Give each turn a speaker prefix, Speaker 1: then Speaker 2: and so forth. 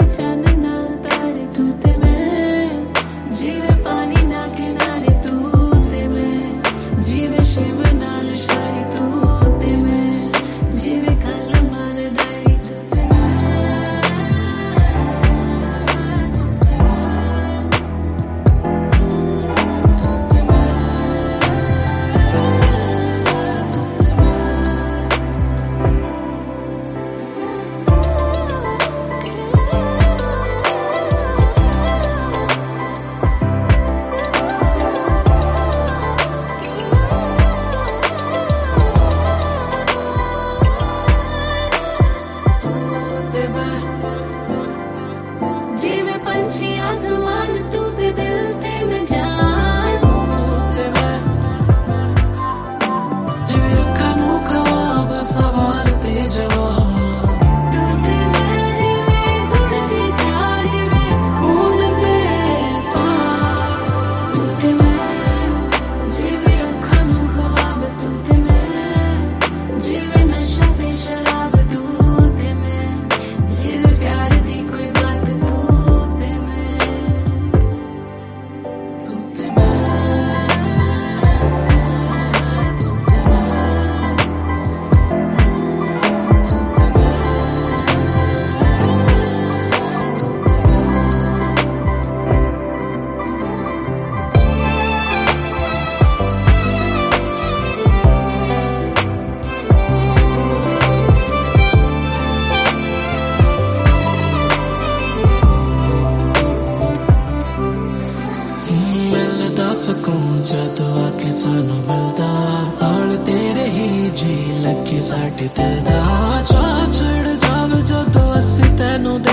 Speaker 1: चानना तारे तू ते मैं, जीवे पानी ना किनारे तू ते मैं, जीवे शिव नाल शायरी तू ते मैं, जीवे कल मार डायरी तू ते जीवे पंछी आसमान तू ते दिल ते मैं जान तू ते मैं, जीवे अखां नूं ख्वाब सवाल ते जवाब तू ते मैं, जीवे गुड़ ते चाह जीवे खून ते साह तू ते मैं, जीवे अखां नूं ख्वाब तू ते मैं, जीवे नशा ते शराब तू ते मैं, जीवे प्यार दी कोई बात
Speaker 2: ਸਕੂਨ ਜਦੋਂ ਆਕੇ ਸਾਨੂੰ ਮਿਲਦਾ, ਹਾਲ ਤੇਰੇ ਹੀ ਜੀ ਲੱਗੇ ਸਾਡੇ ਦਿਲ ਦਾ, ਚਾਹ ਚੜ ਜਾਵੇ ਜਦੋਂ ਅਸੀਂ ਤੈਨੂੰ